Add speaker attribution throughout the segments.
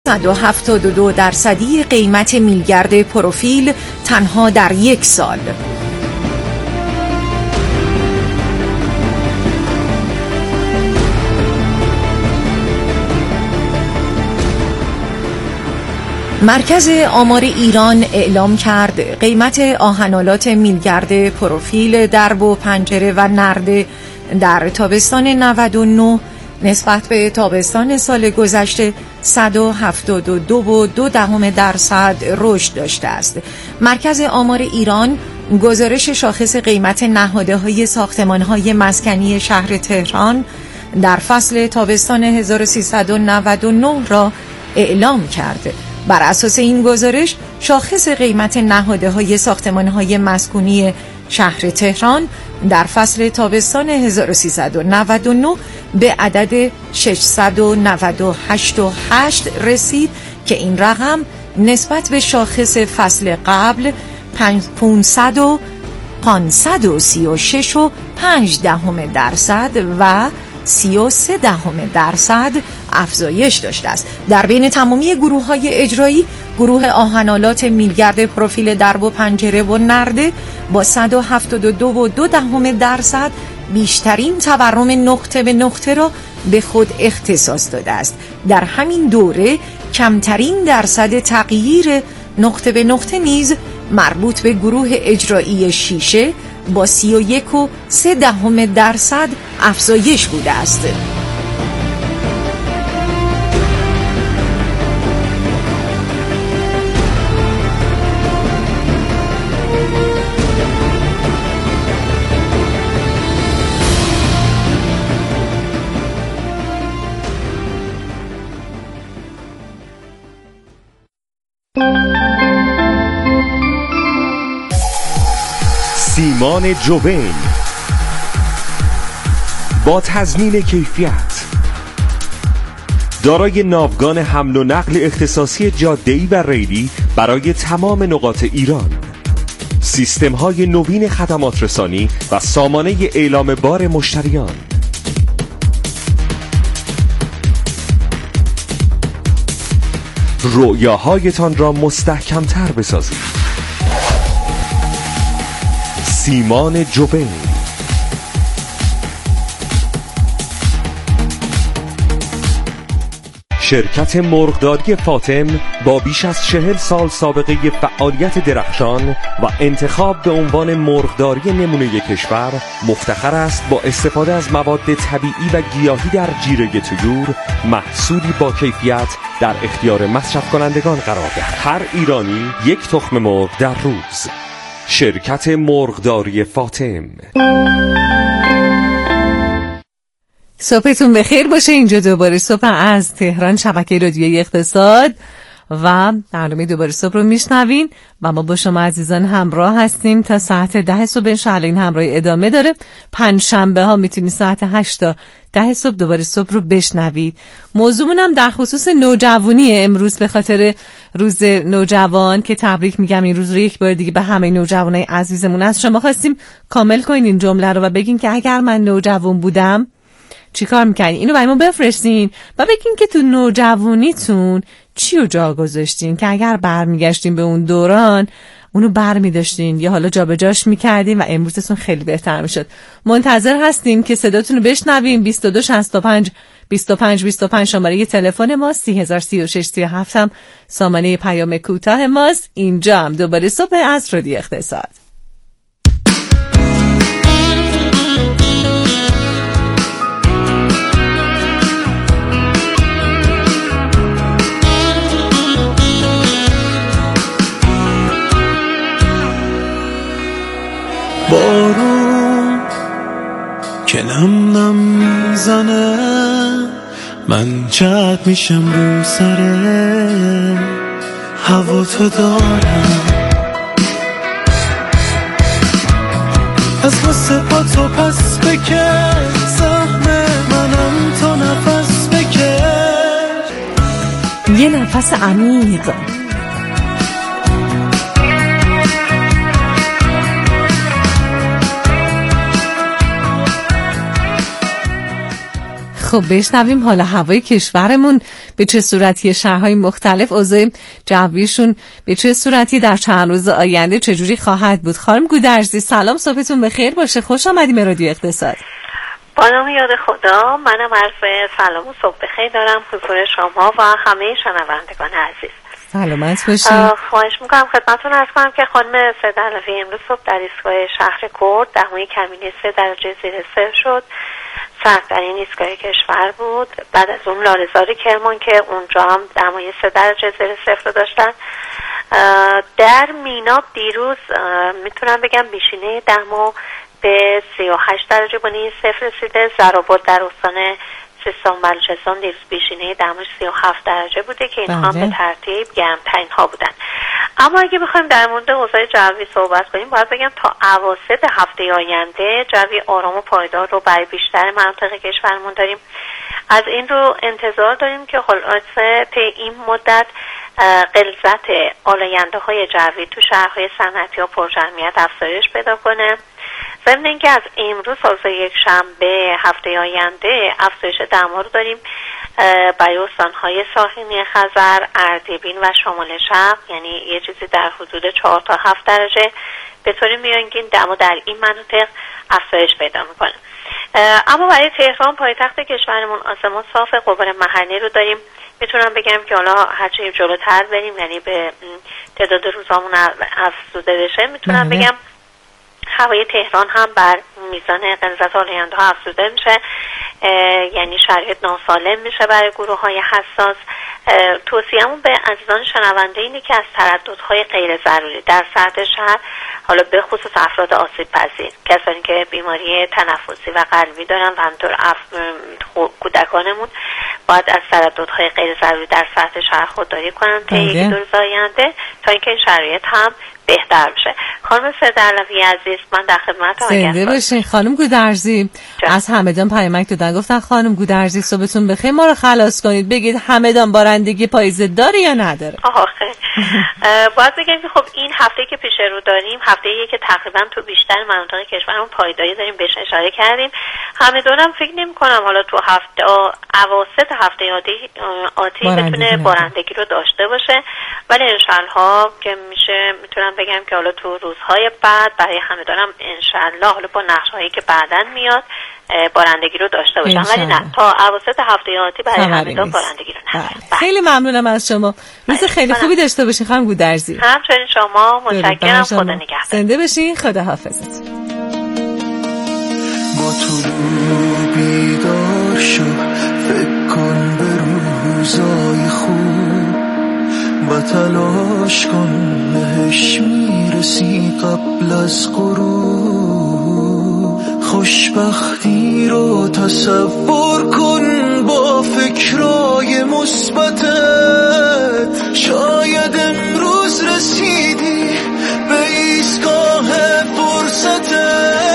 Speaker 1: 172% قیمت میلگرد پروفیل تنها در 1 سال. مرکز آمار ایران اعلام کرد قیمت آهن‌آلات میلگرد پروفیل درب و پنجره و نرده در تابستان 99 نسبت به تابستان سال گذشته 172.2% رشد داشته است. مرکز آمار ایران گزارش شاخص قیمت نهادهای ساختمان‌های مسکنی شهر تهران در فصل تابستان 1399 را اعلام کرد. بر اساس این گزارش شاخص قیمت نهادهای ساختمان‌های مسکونی شهر تهران در فصل تابستان 1399 به عدد 698.8 رسید که این رقم نسبت به شاخص فصل قبل 536.5% و 33% افزایش داشته است. در بین تمامی گروه‌های اجرایی، گروه آهن‌آلات میلگرد پروفیل درب و پنجره و نرده با 172.2% بیشترین تورم نقطه به نقطه را به خود اختصاص داده است. در همین دوره کمترین درصد تغییر نقطه به نقطه نیز مربوط به گروه اجرایی شیشه با 31.3% افزایش بوده است.
Speaker 2: سیمان جوین با تضمین کیفیت دارای ناوگان حمل و نقل اختصاصی جاده‌ای و ریلی برای تمام نقاط ایران، سیستم‌های نوین خدمات رسانی و سامانه اعلام بار مشتریان. رؤیاهایتان را مستحکم‌تر بسازید. سیمان جوین، شرکت مرغداری فاطم با بیش از 40 سال سابقه فعالیت درخشان و انتخاب به عنوان مرغداری نمونه کشور، مفتخر است با استفاده از مواد طبیعی و گیاهی در جیره طیور محصولی با کیفیت در اختیار مصرف کنندگان قرار دهد. هر ایرانی یک تخم مرغ در روز. شرکت مرغداری فاطم.
Speaker 3: صبحتون بخیر باشه. اینجا دوباره صبح از تهران، شبکه رادیویی اقتصاد و برنامه دوباره صبح رو میشنوین و ما با شما عزیزان همراه هستیم تا ساعت 10 صبح. انشاءالله این همراهی ادامه داره. پنجشنبه ها میتونید ساعت 8 تا 10 صبح دوباره صبح رو بشنوید. موضوعمون هم در خصوص نوجوانیه امروز، به خاطر روز نوجوان که تبریک میگم این روز رو یک بار دیگه به همه نوجوانای عزیزمون. از شما خواستیم کامل کنین این جمله رو و بگین که اگر من نوجوان بودم چی کار میکنین. اینو برای ما بفرستین و بگین که تو نوجوانیتون چی رو جا گذاشتین که اگر برمیگشتین به اون دوران اونو برمی‌داشتین یا حالا جابجاش میکردین و امروزتون خیلی بهتر میشد. منتظر هستیم که صداتون رو بشنویم. 2265 25 25 شماره تلفن ما، 3036 37 هم سامانه پیام کوتاه ماست. اینجا هم دوباره صبح از رادیو اقتصاد.
Speaker 4: بارون که نم نم میزنه، من جد میشم رو سره هوا تو دارم، از واسه با تو پس بکر، سهم منم تو نفس بکر.
Speaker 3: یه نفس عمیق. خب بشنویم حالا هوای کشورمون به چه صورتی، شهرهای مختلف اوضاع جویشون به چه صورتی در چند روز آینده چجوری خواهد بود. خانم گودرزی سلام، صبحتون بخیر باشه، خوش آمدیم به رادیو اقتصاد.
Speaker 5: با نام یاد خدا، منم عرض سلام و صبح بخیر دارم حضور شما و همه شنوندگان عزیز.
Speaker 3: سلامت باشید.
Speaker 5: خواهش میکنم خدمتتون عرض کنم که خانم سید علوی امروز صبح در ایستگاه شهر کرد دمای کمینی 3 درجه زیر صفر شد. سردترین ایستگاه کشور بود. بعد از اون لاله‌زار کرمان که اونجا هم دمای 3 درجه زیر صفر رو داشتن. در مینا دیروز میتونم بگم بیشینه دما به 38 درجه بنی صفر رسیده. زرآباد در استان سیستان بلوچستان دیروز بیشینه دماش 37 درجه بوده که اینها هم به ترتیب گرمترین ها بودن. اما اگه بخوایم در مورد اوضاع جوی صحبت کنیم باید بگم تا اواسط هفته آینده جوی آرام و پایدار رو برای بیشتر مناطق کشورمون داریم. از این رو انتظار داریم که خلاصه این مدت غلظت آلاینده های جوی تو شهرهای صنعتی و پرجمعیت افزایش پیدا کنه. ضمن اینکه از امروز تا یک شنبه هفته آینده افزایش دما رو داریم برای استان‌های ساحلی خزر، اردبیل و شمال شرق، یعنی یه چیزی در حدود 4 تا 7 درجه به طوری میانگین دما در این مناطق افزایش پیدا میکنه. اما برای تهران پایتخت کشورمون آسمان صاف، غبار محلی رو داریم. میتونم بگم که حالا هرچی جلوتر بریم یعنی به تعداد روزامون افزوده بشه میتونم بگم هوای تهران هم بر میزان غلظت آلاینده ها افزوده میشه، یعنی شرایط ناسالم میشه برای گروه های حساس. توصیه‌مون به عزیزان شنونده اینه که از ترددهای غیر ضروری در سطح شهر، حالا به خصوص افراد آسیب پذیر، کسانی که بیماری تنفسی و قلبی دارن و همینطور کودکانمون باید از ترددهای غیر ضروری در سطح شهر خودداری کنن تا یک دو روز آینده تا اینکه این شرایط هم بهتر بشه. خانم سید علوی عزیز من در خدمت آقایان.
Speaker 3: زنده باشین. خانم گودرزی از همدان پیامک دادن، گفتن خانم گودرزی صبحتون بخیر، ما رو خلاص کنید، بگید همدان بارندگی پاییزه داره یا نداره؟
Speaker 5: آخه باید بگم که خب این هفته که پیش رو داریم هفته‌ایه که تقریبا تو بیشتر مناطق کشورمون پایداری داریم، بهش اشاره کردیم. همدانم فکر نمی‌کنم حالا تو هفته اواسط هفته آتی بتونه بارندگی رو داشته باشه، ولی انشالله که میتونم بگم که حالا تو روزهای بعد برای همدانم انشالله حالا با نقشه‌هایی که بعداً میاد بارندگی رو داشته باشن، ولی نه تا اواسط هفته آتی برای همدان بارندگی رو نداریم.
Speaker 3: خیلی ممنونم از شما، روز خیلی خوبی داشته باشین خانم گودرزی.
Speaker 5: همچنین شما، متشکرم، خدا نگهدار.
Speaker 3: زنده باشین، خدا حافظت.
Speaker 4: با تو بیدار شو، فکر کن به روزای خوب و تلاش کن بهش میرسی قبل از غروب. خوشبختی رو تصور کن با فکرای مثبتت، شاید امروز رسیدی به ایستگاه فرصتت.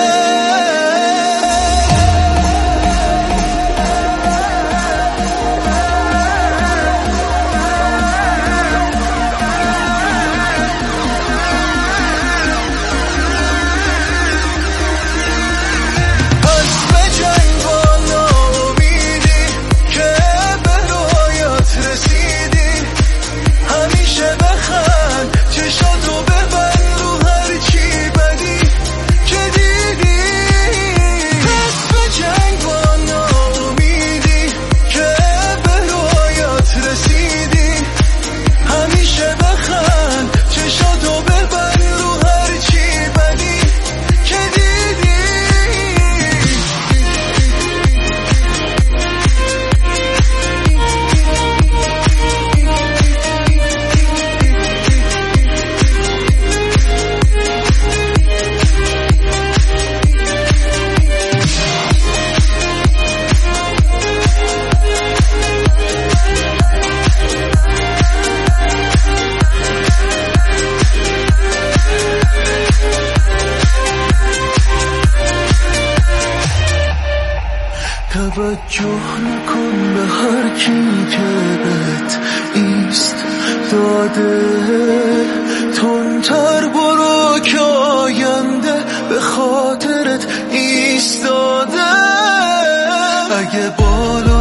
Speaker 4: توجه نکن به هر کی که بهت ایست داده، تندتر برو که آینده به خاطرت ایستاده. اگه بالا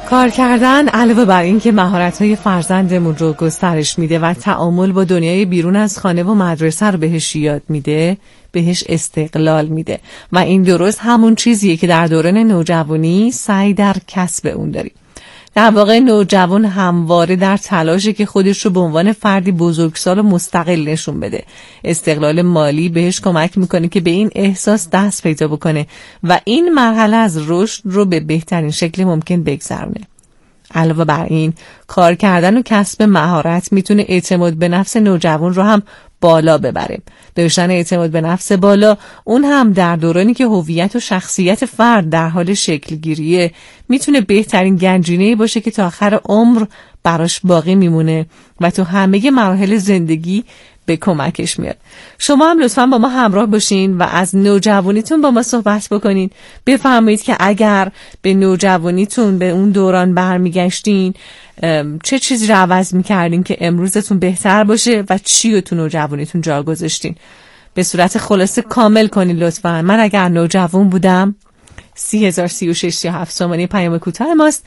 Speaker 3: کار کردن علاوه بر این که مهارت‌های فرزندمون رو گسترش میده و تعامل با دنیای بیرون از خانه و مدرسه رو بهش یاد میده، بهش استقلال میده و این درست همون چیزیه که در دوران نوجوانی سعی در کسب اون داریم. در واقع نوجوان همواره در تلاشه که خودش رو به عنوان فردی بزرگسال و مستقل نشون بده. استقلال مالی بهش کمک میکنه که به این احساس دست پیدا بکنه و این مرحله از رشد رو به بهترین شکل ممکن بگذرونه. علاوه بر این، کار کردن و کسب مهارت میتونه اعتماد به نفس نوجوان رو هم بالا ببره. داشتن اعتماد به نفس بالا، اون هم در دورانی که هویت و شخصیت فرد در حال شکل گیریه، میتونه بهترین گنجینه‌ای باشه که تا آخر عمر براش باقی میمونه و تو همه مراحل زندگی به کمکش میاد. شما هم لطفاً با ما همراه باشین و از نوجوانیتون با ما صحبت بکنین. بفرمایید که اگر به نوجوانیتون، به اون دوران برمیگشتین، چه چیزی رو عوض میکردین که امروزتون بهتر باشه و چی رو تو نوجوانیتون جا گذاشتین. به صورت خلاصه کامل کنین لطفاً. من اگر نوجوان بودم 30,036 یا 7 تومانی پیام کوتاه ماست.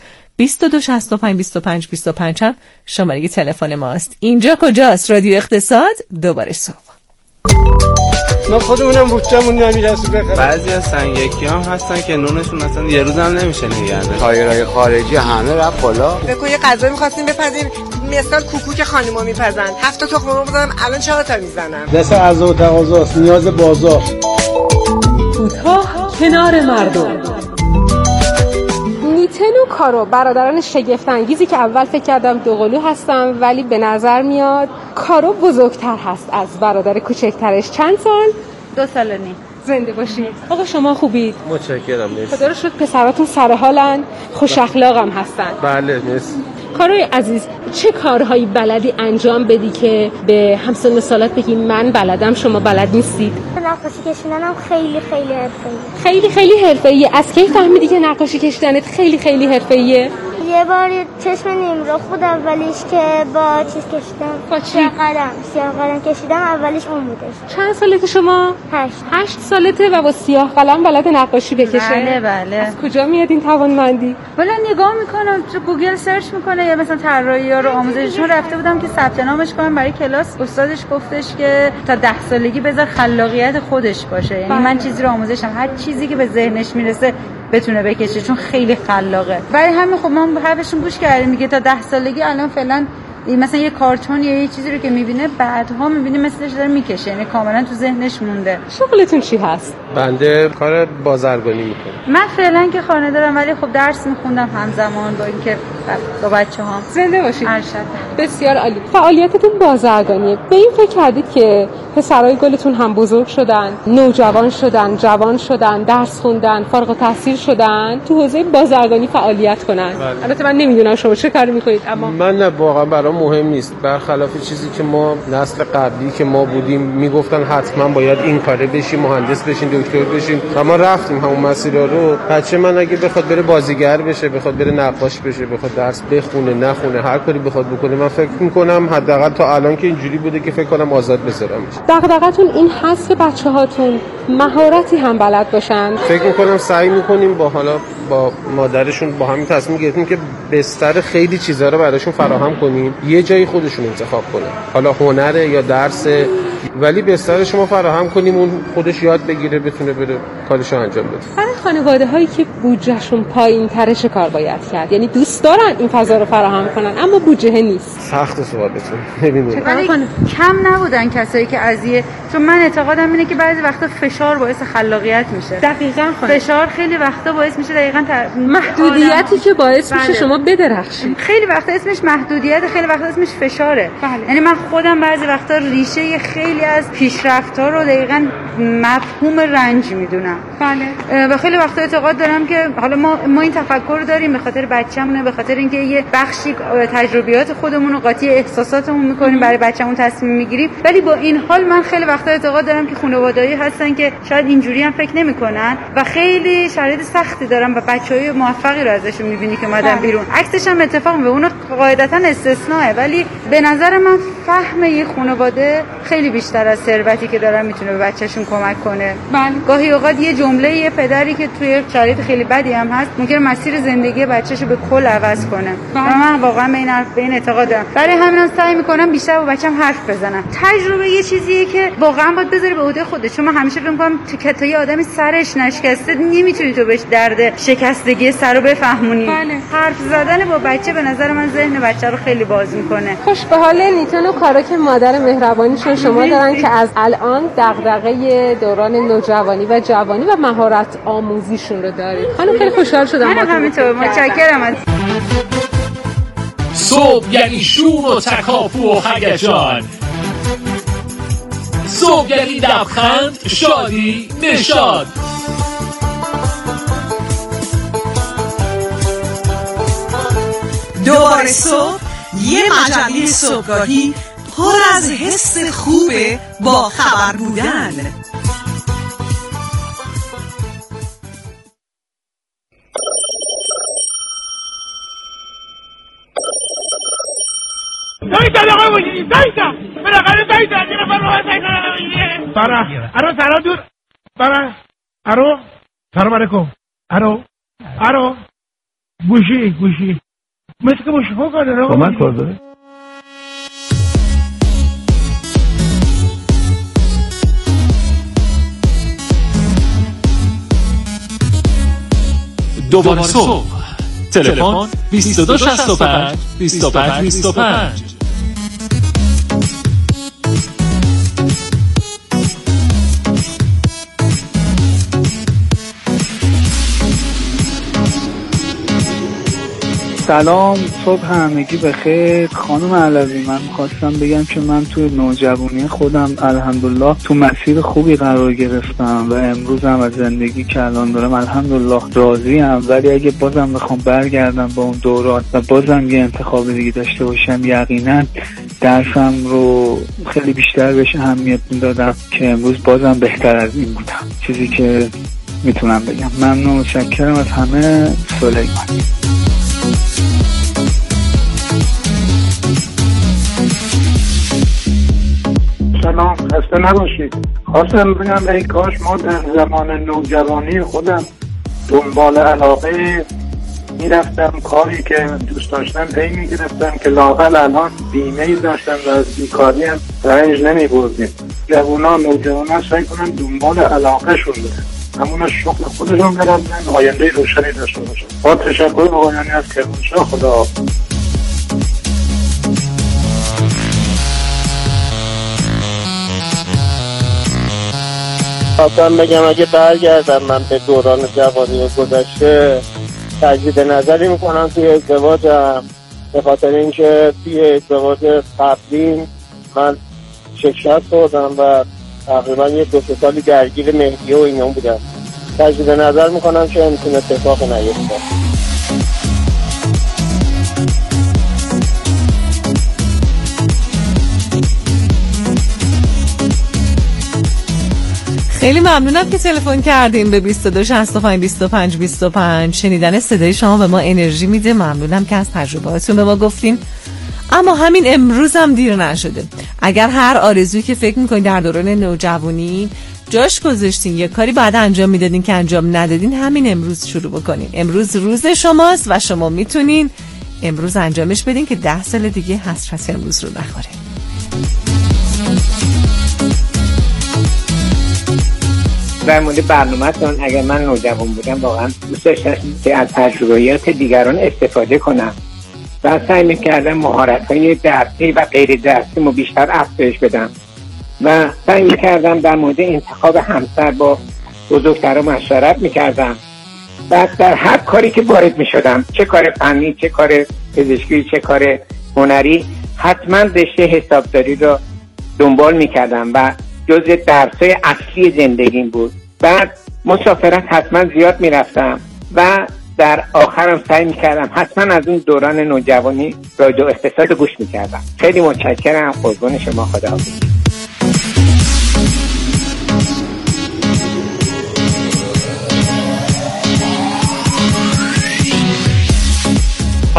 Speaker 3: 2265 هم شماره تلفن ماست. اینجا کجاست؟ رادیو اقتصاد، دوباره صبح.
Speaker 6: ما خودمونم بودجه‌مون نمیرسه بخریم.
Speaker 7: بعضی از سنگکی هم هستن که نونشون اصلا یه روز هم نمیشه نگه داشت.
Speaker 6: تایرای خارجی همه رفت بالا.
Speaker 8: بگو یه غذا می‌خواستیم بپزیم، مثلا کوکو خانم‌ها میپزن. 7 تا تخم بزنم الان 4 تا میزنم.
Speaker 6: دست عرضه و تقاضاست، نیاز بازار.
Speaker 9: کوتاه کنار مردم. نیتن و کارو برادران شگفت انگیزی که اول فکر کردم دوقلو هستن، ولی به نظر میاد کارو بزرگتر هست از برادر کوچکترش. چند سال؟
Speaker 10: 2 سال و نیم.
Speaker 9: زنده باشید. آقا شما خوبید؟
Speaker 6: متشکرم. مرسی.
Speaker 9: خدا رو شکر پسراتون سر حالن، خوش اخلاقم هستن.
Speaker 6: بله مرسی.
Speaker 9: کاروی عزیز، چه کارهایی بلدی انجام بدی که به همسن و سالات بگی من بلدم شما بلد نیستید؟
Speaker 11: نقاشی کشیدنم خیلی حرفه‌ایه.
Speaker 9: خیلی حرفه‌ایه. از کی فهمیدی که نقاشی کشیدنت خیلی حرفه‌ایه؟
Speaker 11: یه بار چشم نیمرخ بود اولیش که با چیز کشیدم.
Speaker 9: با چی؟
Speaker 11: سیاه قلم کشیدم، اولیش اون بودش.
Speaker 9: چند سالته شما؟ 8 سالته و با سیاه قلم بلد نقاشی بکشه؟
Speaker 10: بله.
Speaker 9: از کجا میاد این توانمندی؟
Speaker 10: والا نگاه میکنم تو گوگل سرچ میکنه، یا مثلا طراحی‌ها رو آموزششون رفته بودم که ثبت نامش کنم برای کلاس. استادش گفتش که تا 10 سالگی بذار خلاقیت خودش باشه. یعنی من چیزی رو آموزشم، هر چیزی که به ذهنش میرسه بتونه بکشه، چون خیلی خلاقه. برای همین خب ما حرفشون گوش کردیم. میگه تا 10 سالگی الان فعلا مثلا یه کارتون یا یه چیزی رو که میبینه بعدها میبینه مثلش داره میکشه، یعنی کاملا تو ذهنش مونده.
Speaker 9: شغلتون چی هست؟
Speaker 6: بنده کار بازرگانی میکنم.
Speaker 10: من فعلا که خانه دارم، ولی خب درس میخوندم همزمان با اینکه با بچه‌هام.
Speaker 9: زنده باشید.
Speaker 10: ارشد.
Speaker 9: بسیار عالی. فعالیتتون بازرگانیه. به این فکر کردید که پسرای گلتون هم بزرگ شدن، نوجوان شدن، جوان شدن، درس خوندن، فارغ التحصیل شدن، تو حوزه بازرگانی فعالیت کنن؟ البته من نمیدونم شما چه کاری میکنید، اما
Speaker 6: من نه، واقعا برام مهم نیست. برخلاف چیزی که ما نسل قبلی که ما بودیم میگفتن حتما باید این کاره بشی، مهندس بشین، دکتر بشین، و ما رفتیم همون مسیرها رو. بچه من اگه بخواد بره بازیگر بشه، بخواد بره نقاش بشه، بخواد درس بخونه نخونه، هر کاری بخواد بکنه، من فکر میکنم حداقل تا الان که اینجوری بوده که فکر کنم آزاد بذارمش.
Speaker 9: دغدغتون این هست که بچه‌هاتون مهارتی هم بلد باشن؟
Speaker 6: فکر میکنم سعی میکنیم با مادرشون با همین تصمیم گرفتیم که بستر خیلی چیزا رو براشون فراهم کنیم، یه جایی خودشون انتخاب کنن، حالا هنره یا درسه، ولی بستر شما فراهم کنیم اون خودش یاد بگیره، بتونه بره کارشو انجام بده.
Speaker 9: برای خانواده‌هایی که بودجهشون پایین‌تره چه کار باید کرد؟ یعنی دوست دارن این فضا رو فراهم کنن اما بودجه نیست.
Speaker 6: سخت سوالتون. نمیدونم.
Speaker 10: کم نبودن کسایی که چون من اعتقادم اینه که بعضی وقتا فشار باعث خلاقیت میشه.
Speaker 9: دقیقاً
Speaker 10: فشار خیلی وقتا باعث میشه دقیقاً
Speaker 9: محدودیتی که باعث میشه شما بدرخشید.
Speaker 10: خیلی وقتا اسمش محدودیت، خیلی وقتا اسمش فشاره. یعنی من خودم بعضی وقتا ریشه خیلی از پیشرفت‌ها رو دقیقاً مفهوم رنج میدونم.
Speaker 9: بله.
Speaker 10: و خیلی وقتا اعتقاد دارم که حالا ما این تفکر رو داریم به خاطر بچه‌مونه، به خاطر اینکه یه بخشی تجربیات خودمون رو قاطی احساساتمون می‌کنیم، برای بچه‌مون تصمیم می‌گیریم. ولی با این حال من خیلی وقتا اعتقاد دارم که خانواده‌ای هستن که شاید اینجوری هم فکر نمی‌کنن و خیلی شرایط سختی دارن و بچه‌های موفقی رو ازشون می‌بینی که اومدن بیرون. عکسش هم اتفاق به اونو قاعدتا استثناءه، ولی به نظر من فهم یه خانواده خیلی بیشتر از ثروتی که دارن میتونه به بچه‌شون کمک کنه. گاهی اوقات یه جمله یه پدری که توی شرایط خیلی بدی هم هست ممکنه مسیر زندگی بچه‌شو به کل عوض کنه. و من واقعا به این اعتقاد دارم. برای همینم سعی میکنم بیشتر با بچه‌م حرف بزنم. تجربه یه چیزیه که واقعا باید بذاری به عهده خودت، چون من همیشه فکر می‌کنم تا یه آدمی سرش نشکسته نمیتونی تو بهش درد شکستگی سر رو بفهمونی. حرف زدن با بچه به نظر من ذهن بچه رو خیلی باز میکنه.
Speaker 9: خوش به حال نیتون و کارا که مادر مهربانیشون شما دارن که از الان دغدغه دوران نوجوانی و جوانی و مهارت آموزیشون رو دارید. خانم خیلی خوشحال شدم با
Speaker 10: همینطور، متشکرم.
Speaker 12: صبح یعنی شور و تکاپو و هیجان، صبح یعنی لبخند، شادی، نشاط.
Speaker 1: دوباره صبح، یه مجله صبحگاهی پر از حس خوبه با خبر بودن.
Speaker 13: سلام علیکم. ارو گوشی مثل که مشکل کنه با من کار داره.
Speaker 12: دوباره صبح، تلفن 2265 2525.
Speaker 14: سلام، صبح همگی بخیر. خانم علوی، من می‌خواستم بگم که من توی نوجوانی خودم الحمدلله تو مسیر خوبی قرار گرفتم و امروز هم از زندگی که الان دارم الحمدلله راضیم، ولی اگه بازم بخوام برگردم با اون دوران و بازم یه انتخاب دیگه داشته باشم، یقینا درسم رو خیلی بیشتر بهش اهمیت میدادم که امروز بازم بهتر از این بودم. چیزی که میتونم بگم. ممنون و متشکرم از همه. سلیمان.
Speaker 13: سلام، خسته نباشید. خواستم بگم ای کاش ما در زمان نوجوانی خودم دنبال علاقه میرفتم، کاری که دوست داشتم پی میگرفتم که لااقل الان بیمه‌ای داشتم و از بیکاری هم رنج نمیبردیم. نوجوانا سعی کنن دنبال علاقه شون برن، همون شغل خودشون برن، آینده روشنی داشته باشن. با تشکر آقایانی از کرمانشاه. خدا
Speaker 15: خواستم بگم اگه برگردم من به دوران جوانی گذشته، تجدید نظری میکنم توی ازدواجم، به خاطر اینکه توی ازدواج قبلی من شکست خوردم و تقریبا 2-3 سالی درگیر مهریه و اینا بودم. تجدید نظر میکنم که میتونه اتفاق نیفته.
Speaker 3: خیلی ممنونم که تلفن کردیم به 2265 شنیدن صدای شما به ما انرژی میده. ممنونم که از تجربهاتون به ما گفتین. اما همین امروز هم دیر نشده. اگر هر آرزویی که فکر میکنین در دوران نوجوانی جاش گذاشتین، یه کاری بعد انجام میدادین که انجام ندادین، همین امروز شروع بکنین. امروز روز شماست و شما میتونین امروز انجامش بدین که 10 سال دیگه حسرت امروز رو نخوره.
Speaker 16: در مورد برنامه‌تون، اگر من نوجوان بودم واقعا دوست داشتم که از تجربیات دیگران استفاده کنم و سعی می‌کردم مهارت‌های درسی و غیر درسی رو بیشتر افزایش بدم و سعی می‌کردم در مورد انتخاب همسر با بزرگترا مشورت می‌کردم و در هر کاری که وارد می‌شدم، چه کار فنی، چه کار پزشکی، چه کار هنری، حتما رشته حسابداری رو دنبال می‌کردم و جزء درس‌های اصلی زندگیم بود. بعد مسافرت حتما زیاد میرفتم و در آخرم سعی میکردم حتما از اون دوران نوجوانی رادیو اقتصاد گوش میکردم. خیلی متشکرم. قربان شما. خداحافظ.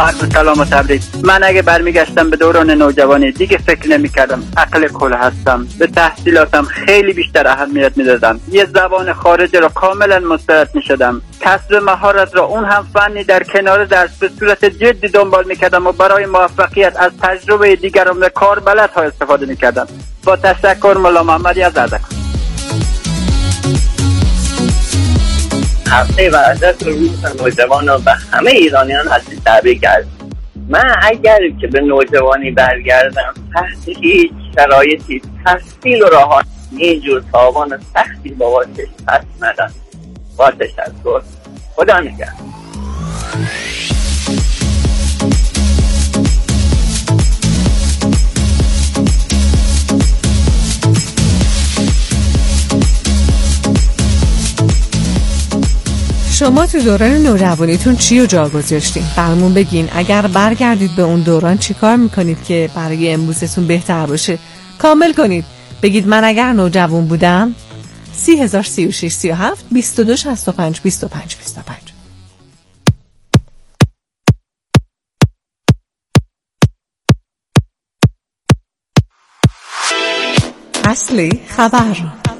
Speaker 17: عرض سلام و تبریک. من اگه برمیگشتم به دوران نوجوانی دیگه فکر نمی‌کردم عقل کل هستم، به تحصیلاتم خیلی بیشتر اهمیت میدادم، یه زبان خارجی را کاملا مستعد میشدم، کسب مهارت را اون هم فنی در کنار درس به صورت جدی دنبال میکردم و برای موفقیت از تجربه دیگران و کاربلدها استفاده میکردم. با تشکر، مولا محمدی از اردکان.
Speaker 18: هفته ورزش روز نوجوان و به همه ایرانیان هستی تبریک است. من اگر که به نوجوانی برگردم تحت هیچ شرایطی تحصیل و راحت اینجور تاوان سختی بابتش پس ندم. با تشکر، خدا نگهدار.
Speaker 3: شما تو دوران نوجوانیتون چی رو جا گذاشتین؟ برامون بگین. اگر برگردید به اون دوران چی کار میکنید که برای امروزتون بهتر باشه؟ کامل کنید. بگید من اگر نوجوان بودم 30,036 37 22 65 25 25. اصلی خبر.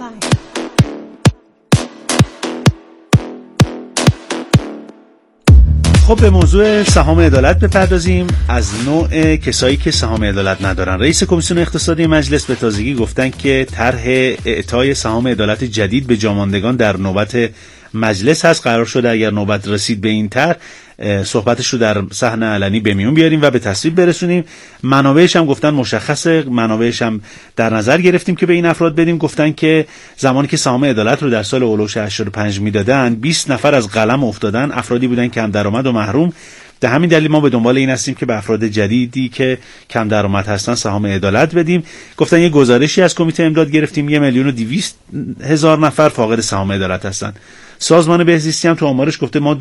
Speaker 19: خب به موضوع سهام عدالت بپردازیم. از نوع کسایی که سهام عدالت ندارن. رئیس کمیسیون اقتصادی مجلس به تازگی گفتن که طرح اعطای سهام عدالت جدید به جاماندگان در نوبت مجلس هست. قرار شده اگر نوبت رسید به این طرح صحبتش رو در صحنه علنی به میون بیاریم و به تصویب برسونیم. منابعش هم گفتن مشخصه، منابعش هم در نظر گرفتیم که به این افراد بدیم. گفتن که زمانی که سهام عدالت رو در سال اولوش 85 میدادن 20 نفر از قلم افتادن، افرادی بودن کم درآمد و محروم. به همین دلیل ما به دنبال این هستیم که به افراد جدیدی که کم درآمد هستن سهام عدالت بدیم. گفتن یه گزارشی از کمیته امداد گرفتیم 1,200,000 نفر فاقد سهام عدالت هستن. سازمان بهزیستی هم تو آمارش گفته ما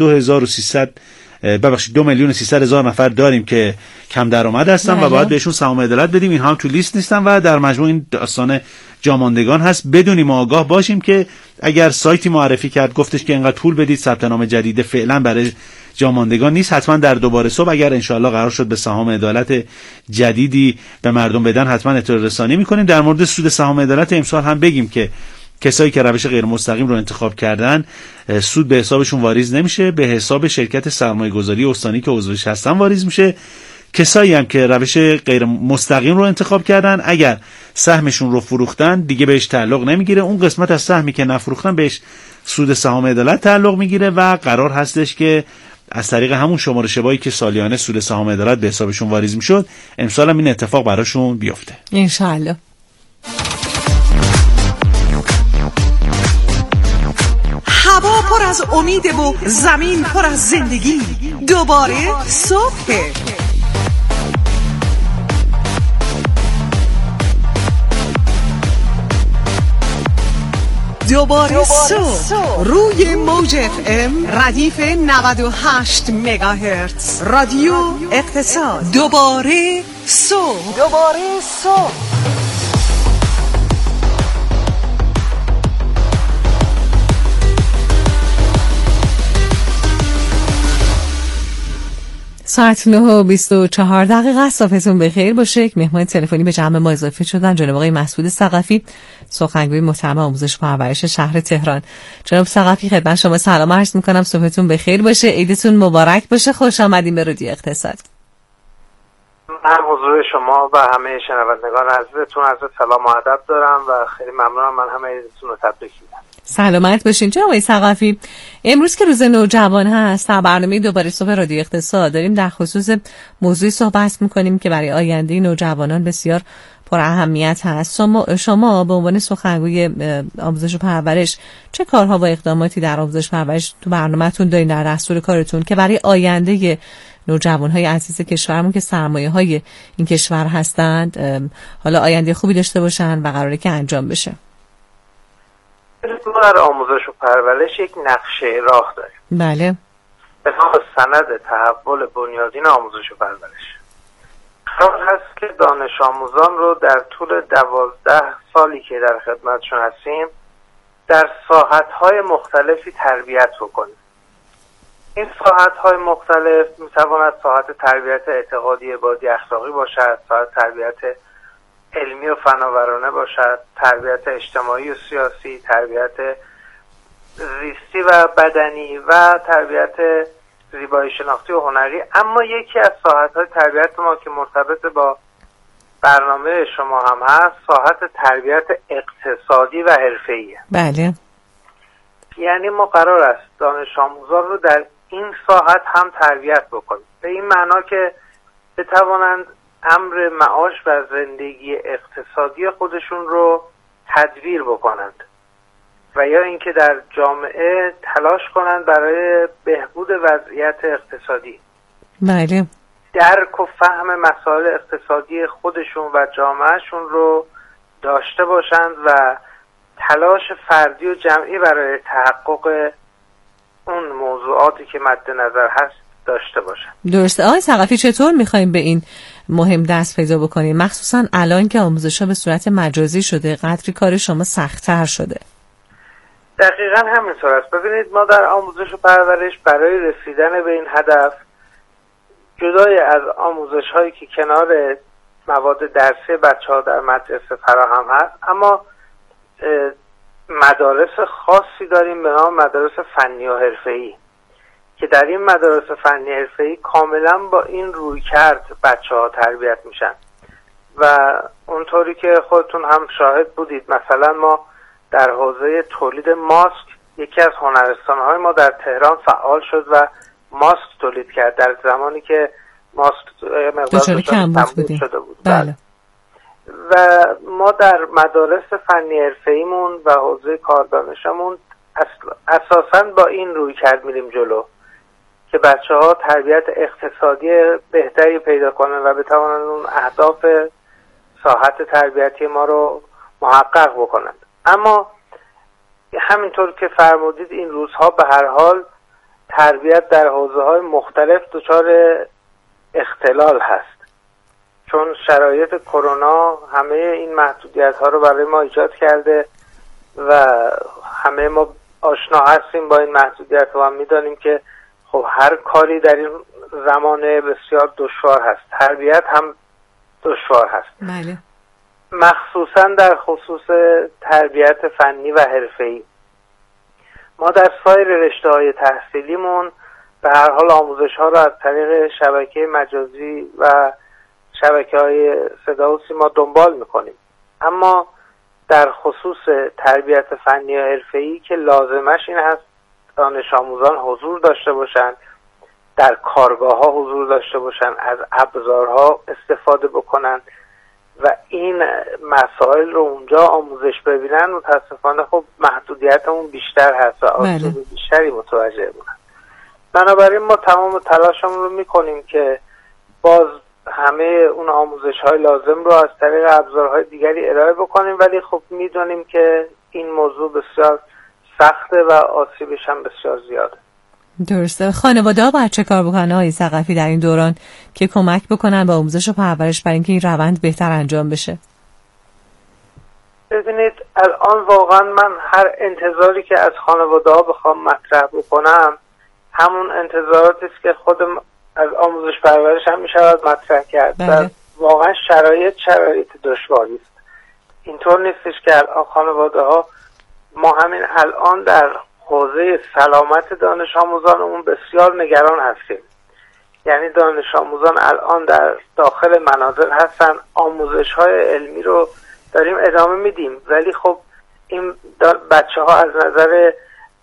Speaker 19: 2,300,000 نفر داریم که کم درآمد هستن و باید بهشون سهام عدالت بدیم. اینها هم تو لیست نیستن و در مجموع این داستان جاماندگان هست. بدونیم و آگاه باشیم که اگر سایتی معرفی کرد گفتش که اینقدر پول بدید ثبت نام جدید فعلا برای جاماندگان نیست. حتما در دوباره صبح اگر انشالله قرار شد به سهام عدالت جدیدی به مردم بدن حتما اطلاع رسانی میکنیم. در مورد سود سهام عدالت امسال هم بگیم که کسایی که روش غیر مستقیم رو انتخاب کردن سود به حسابشون واریز نمیشه، به حساب شرکت سرمایه‌گذاری استانی که عضوش هستن واریز میشه. کسایی هم که روش غیر مستقیم رو انتخاب کردن اگر سهمشون رو فروختن دیگه بهش تعلق نمیگیره. اون قسمت از سهمی که نفروختن بهش سود سهام عدالت تعلق میگیره و قرار هستش که از طریق همون شماره شبایی که سالیانه سود سهام عدالت به حسابشون واریز میشد امسال هم این اتفاق براشون بیفته
Speaker 3: ان شاء الله.
Speaker 20: هوا پر از امید و زمین پر از زندگی. دوباره صبح. دوباره صبح روی موج FM ردیف 98 مگاهرتز رادیو اقتصاد. دوباره صبح. دوباره صبح.
Speaker 3: ساعت 9:24 صبحتون بخیر باشه. یک مهمان تلفنی به جمع ما اضافه شدن، جناب آقای مسعود ثقفی، سخنگوی محترم آموزش و پرورش شهر تهران. جناب ثقفی خدمت شما سلام عرض می‌کنم، صبحتون بخیر باشه، عیدتون مبارک باشه، خوش آمدین به رادیو اقتصاد.
Speaker 21: من حضور شما و همه شنوندگان عزیزتون عرض سلام و ادب دارم و خیلی ممنونم. من همه عیدتون رو تبریک میگم.
Speaker 3: سلامت باشین. جناب آقای ثقفی، امروز که روز نوجوان هست، در برنامه دوباره صبح رادیو اقتصاد داریم در خصوص موضوعی صحبت می‌کنیم که برای آینده نوجوانان بسیار پر اهمیت هست. شما به عنوان سخنگوی آموزش و پرورش چه کارها و اقداماتی در آموزش و پرورش تو برنامه‌تون دارین در دستور کارتون که برای آینده نوجوان‌های عزیز کشورمون که سرمایه‌های این کشور هستند حالا آینده خوبی داشته باشن و قراره که انجام بشه؟
Speaker 21: ما در آموزش و پرورش یک نقشه راه داریم.
Speaker 3: بله.
Speaker 21: به نام سند تحول بنیادین آموزش و پرورش. قرار هست که دانش آموزان رو در طول 12 سالی که در خدمتشون هستیم در ساحت‌های مختلفی تربیت بکنیم. این ساعت‌های مختلف می‌تواند ساعت تربیت اعتقادی عبادی اخلاقی باشد، ساعت تربیت علمی و فناورانه باشد، تربیت اجتماعی و سیاسی، تربیت زیستی و بدنی و تربیت زیبایی شناختی و هنری. اما یکی از ساعت‌های تربیت ما که مرتبط با برنامه شما هم هست، ساعت تربیت اقتصادی و حرفه‌ایه.
Speaker 3: بله.
Speaker 21: یعنی ما قرار است دانش آموزان رو در این ساعت هم تربیت بکنیم، به این معنا که بتوانند امر معاش و زندگی اقتصادی خودشون رو تدبیر بکنند و یا اینکه در جامعه تلاش کنند برای بهبود وضعیت اقتصادی.
Speaker 3: بله.
Speaker 21: درک و فهم مسائل اقتصادی خودشون و جامعهشون رو داشته باشند و تلاش فردی و جمعی برای تحقق اون موضوعاتی که مد نظر هست داشته باشند.
Speaker 3: درسته. آقای ثقفی، چطور میخوایم به این مهم دست پیدا بکنیم، مخصوصا الان که آموزش‌ها به صورت مجازی شده، قدری کار شما سخت‌تر شده؟
Speaker 21: دقیقاً همینطور است. ببینید، ما در آموزش و پرورش برای رسیدن به این هدف، جدای از آموزش‌هایی که کنار مواد درسی بچه‌ها در مدرسه فراهم هست، اما مدارس خاصی داریم به نام مدارس فنی و حرفه‌ای که در این مدارس فنی حرفه‌ای کاملا با این رویکرد بچه‌ها تربیت میشن و اونطوری که خودتون هم شاهد بودید، مثلا ما در حوزه تولید ماسک، یکی از هنرستان‌های ما در تهران فعال شد و ماسک تولید کرد در زمانی که ماسک مقدار کمبود شده بود.
Speaker 3: بله.
Speaker 21: و ما در مدارس فنی حرفه‌ایمون و حوزه کاردانشمون اساساً با این رویکرد میریم جلو که بچه‌ها تربیت اقتصادی بهتری پیدا کنن و بتوانن اون اهداف ساحت تربیتی ما رو محقق بکنند. اما همینطور که فرمودید، این روزها به هر حال تربیت در حوزه‌های مختلف دچار اختلال هست، چون شرایط کرونا همه این محدودیت‌ها رو برای ما ایجاد کرده و همه ما آشنا هستیم با این محدودیت و هم می‌دانیم که خب هر کاری در این زمانه بسیار دشوار هست، تربیت هم دشوار هست.
Speaker 3: بله.
Speaker 21: مخصوصا در خصوص تربیت فنی و حرفه‌ای. ما در سایر رشته‌های تحصیلیمون به هر حال آموزش‌ها را از طریق شبکه مجازی و شبکه‌های صدا و سیما دنبال می‌کنیم، اما در خصوص تربیت فنی و حرفه‌ای که لازمش این هست دانش آموزان حضور داشته باشند، در کارگاه‌ها حضور داشته باشند، از ابزارها استفاده بکنند و این مسائل رو اونجا آموزش ببینن، متاسفانه خب محدودیتمون بیشتر هست و آسیب بیشتری متوجه بودن. بنابراین ما تمام تلاشمون رو میکنیم که باز همه اون آموزش‌های لازم رو از طریق ابزارهای دیگری ارائه بکنیم، ولی خب میدونیم که این موضوع بسیار سخته و آسیبش هم بسیار زیاده.
Speaker 3: درسته. خانواده‌ها باید چه کار بکنن آقای ثقفی در این دوران که کمک بکنن به آموزش و پرورش برای اینکه این روند بهتر انجام بشه؟
Speaker 21: ببینید، الان واقعا من هر انتظاری که از خانواده‌ها بخوام مطرح بکنم همون انتظاراتی است که خودم از آموزش پرورش هم میشود مطرح کرد.
Speaker 3: بله.
Speaker 21: واقعا شرایط دشواری است. اینطور نیستش که الان خانواده‌ها، ما همین الان در حوزه سلامت دانش آموزانمون بسیار نگران هستیم. یعنی دانش آموزان الان در داخل منازل هستن، آموزش‌های علمی رو داریم ادامه میدیم، ولی خب این بچه‌ها از نظر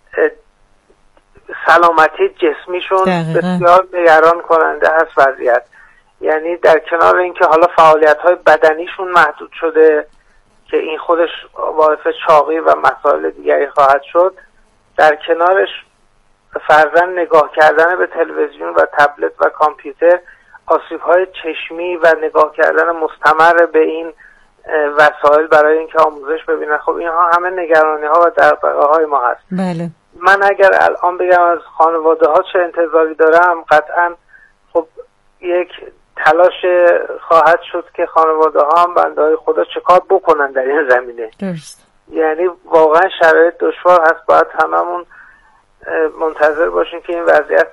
Speaker 21: سلامتی جسمیشون بسیار نگران کننده هست وضعیت. یعنی در کنار اینکه حالا فعالیت‌های بدنیشون محدود شده که این خودش باعث چاقی و مسائل دیگری خواهد شد، در کنارش فرضاً نگاه کردن به تلویزیون و تبلت و کامپیوتر، آسیب‌های چشمی و نگاه کردن مستمر به این وسایل برای اینکه آموزش ببینن، خب اینها همه نگرانی‌ها و دغدغه‌های ما هست.
Speaker 3: بله.
Speaker 21: من اگر الان بگم از خانواده‌ها چه انتظاری دارم، قطعاً خب یک تلاش خواهد شد که خانواده‌ها هم بنده‌های خدا چه کار بکنن در این زمینه.
Speaker 3: درست.
Speaker 21: یعنی واقعا شرایط دشوار هست، باید هممون منتظر باشیم که این وضعیت